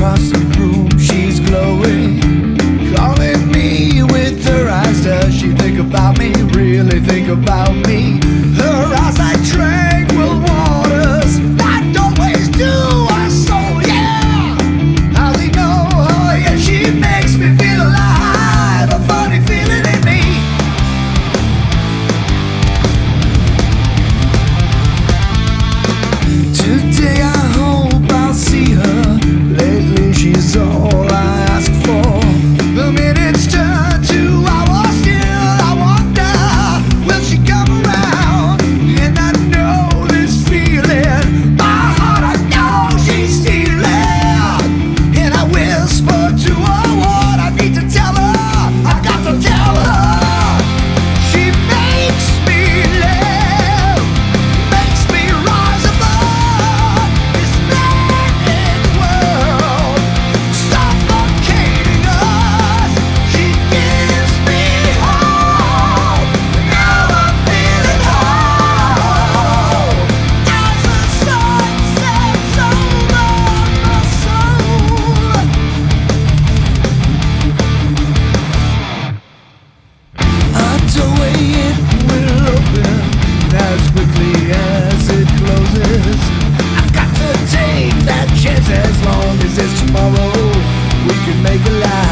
across the room, she's glowing, calling me with her eyes. Does she think about me? Really think about me? Her eyes like tranquil waters that always do our soul, yeah. How they know, oh yeah, she makes me feel alive, a funny feeling in me. Today I hope I'll see her. Lately she's all I ask for. The minutes turn to hours, still I wonder, will she come around? And I know this feeling, my heart I know she's stealing. And I whisper to her what I need to tell her, I got to tell her. She makes me live, makes me rise above this maddening world, suffocating us. She gives me hope. Now I'm feeling whole as the sun sets over my soul. A doorway, it will open as quickly as it closes. I've got to take that chance as long as it's tomorrow. We can make a life.